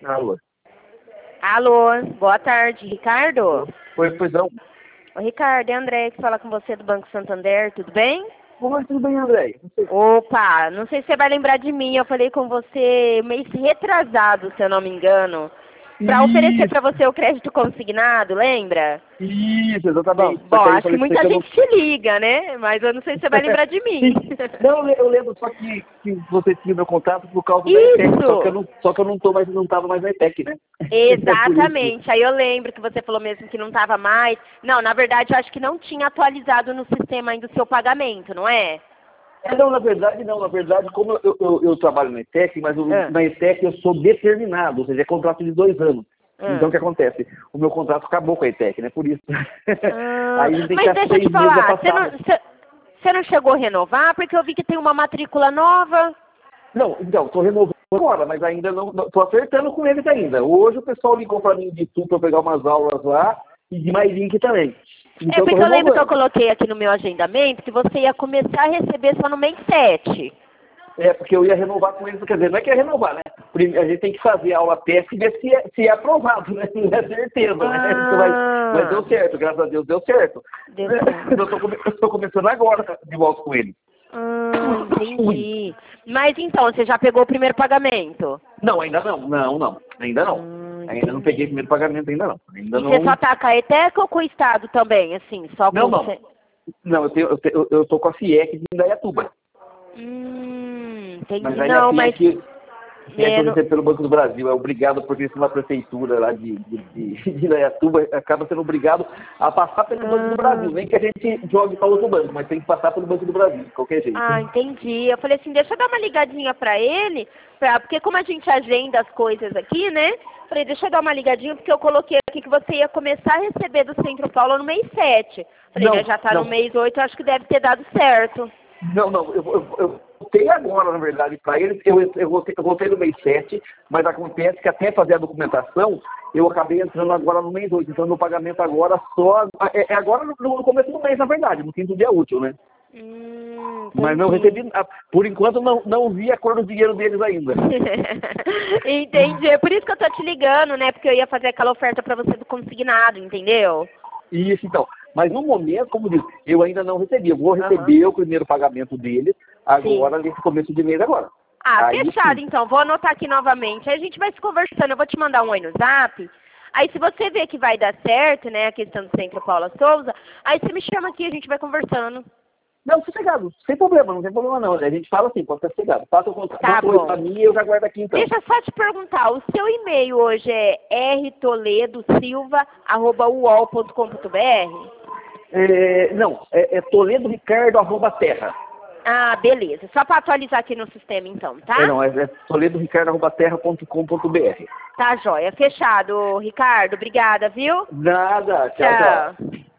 Alô. Alô, boa tarde, Ricardo? Oi, pois não. Ô, Ricardo, é André que fala com você do Banco Santander, tudo bem? Oi, tudo bem, André? Opa, não sei se você vai lembrar de mim, eu falei com você mês retrasado, se eu não me engano, para oferecer para você o crédito consignado, lembra? Isso, exatamente. Bom, acho que muita gente te liga, né? Mas eu não sei se você vai lembrar de mim. Não, eu lembro só que você tinha meu contato por causa da ETEC, só que eu não tava mais na ETEC, né? Exatamente, aí eu lembro que você falou mesmo que não estava mais. Não, na verdade eu acho que não tinha atualizado no sistema ainda o seu pagamento, não é? Não, na verdade, como eu trabalho na ETEC, mas na ETEC eu sou determinado, ou seja, é contrato de 2 anos. Então o que acontece? O meu contrato acabou com a ETEC, né? Por isso. Aí tem mas que deixa eu te falar, você não chegou a renovar? Porque eu vi que tem uma matrícula nova. Não, então, estou renovando agora, mas ainda não estou acertando com eles ainda. Hoje o pessoal ligou para mim de tudo para pegar umas aulas lá e de MyLink também. Então, porque eu lembro que eu coloquei aqui no meu agendamento que você ia começar a receber só no mês 7. Porque eu ia renovar com eles, quer dizer, não é que é renovar, né? A gente tem que fazer a aula teste e ver se é aprovado, né? Não é certeza, né? Mas deu certo, graças a Deus deu certo. Eu estou começando agora de volta com eles. Entendi. Mas então, você já pegou o primeiro pagamento? Não, ainda não. Ainda não. Ainda não peguei o primeiro pagamento, ainda não. Você só tá com a ETEC ou com o Estado também, assim? Só com Não, eu tô com a FIEC de Indaiatuba. Entendi. Mas aí a FIEC é pelo Banco do Brasil, é obrigado por ter uma prefeitura lá de Indaiatuba, acaba sendo obrigado a passar pelo Banco do Brasil. Nem que a gente jogue para outro banco, mas tem que passar pelo Banco do Brasil, de qualquer jeito. Entendi. Eu falei assim, deixa eu dar uma ligadinha para ele, porque como a gente agenda as coisas aqui, né? Falei, deixa eu dar uma ligadinha, porque eu coloquei aqui que você ia começar a receber do Centro Paulo no mês 7. Falei, já tá no mês 8, acho que deve ter dado certo. Não, eu voltei agora, na verdade, para eles. Eu voltei no mês 7, mas acontece que até fazer a documentação, eu acabei entrando agora no mês 8. Então, meu pagamento agora só... É agora no começo do mês, na verdade, no quinto dia útil, né? Mas não recebi... Por enquanto, não vi a cor do dinheiro deles ainda. Entendi. É por isso que eu tô te ligando, né? Porque eu ia fazer aquela oferta para você do consignado, entendeu? Isso, então. Mas no momento, como diz, eu ainda não recebi. Eu vou receber o primeiro pagamento deles agora, nesse começo de mês agora. Fechado, então. Vou anotar aqui novamente. Aí a gente vai se conversando. Eu vou te mandar um oi no Zap. Aí se você vê que vai dar certo, né, a questão do Centro Paula Souza, aí você me chama aqui e a gente vai conversando. Não, sossegado. Sem problema, não tem problema não. A gente fala assim, pode ser sossegado. Passa o contato para mim e eu já guardo aqui então. Deixa eu só te perguntar, o seu e-mail hoje é rtoledosilva@uol.com.br? Não, é toledoricardo@terra. Beleza. Só para atualizar aqui no sistema, então, tá? É toledoricardo@terra.com.br. Tá, joia. Fechado, Ricardo. Obrigada, viu? Nada. Tchau.